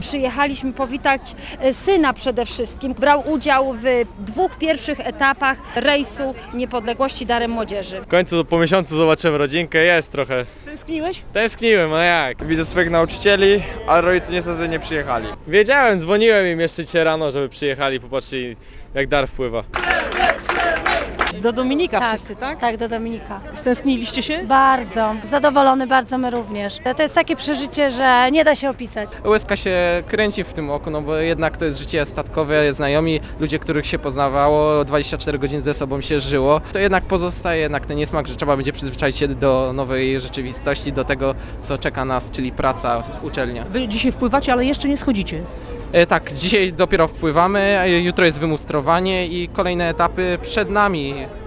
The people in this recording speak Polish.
Przyjechaliśmy powitać syna przede wszystkim. Brał udział w 2 pierwszych etapach rejsu Niepodległości Darem Młodzieży. W końcu po miesiącu zobaczyłem rodzinkę, jest trochę. Tęskniłeś? Tęskniłem, a jak? Widzę swoich nauczycieli, ale rodzice niestety nie przyjechali. Wiedziałem, dzwoniłem im jeszcze dzisiaj rano, żeby przyjechali, popatrzyli jak dar wpływa. Do Dominika wszyscy, tak? Tak, do Dominika. Stęskniliście się? Bardzo. Zadowolony bardzo my również. To jest takie przeżycie, że nie da się opisać. Łezka się kręci w tym oku, no bo jednak to jest życie statkowe, znajomi, ludzie, których się poznawało, 24 godziny ze sobą się żyło. To jednak pozostaje jednak ten niesmak, że trzeba będzie przyzwyczaić się do nowej rzeczywistości, do tego, co czeka nas, czyli praca, uczelnia. Wy dzisiaj wpływacie, ale jeszcze nie schodzicie. Tak, dzisiaj dopiero wpływamy, jutro jest wymustrowanie i kolejne etapy przed nami.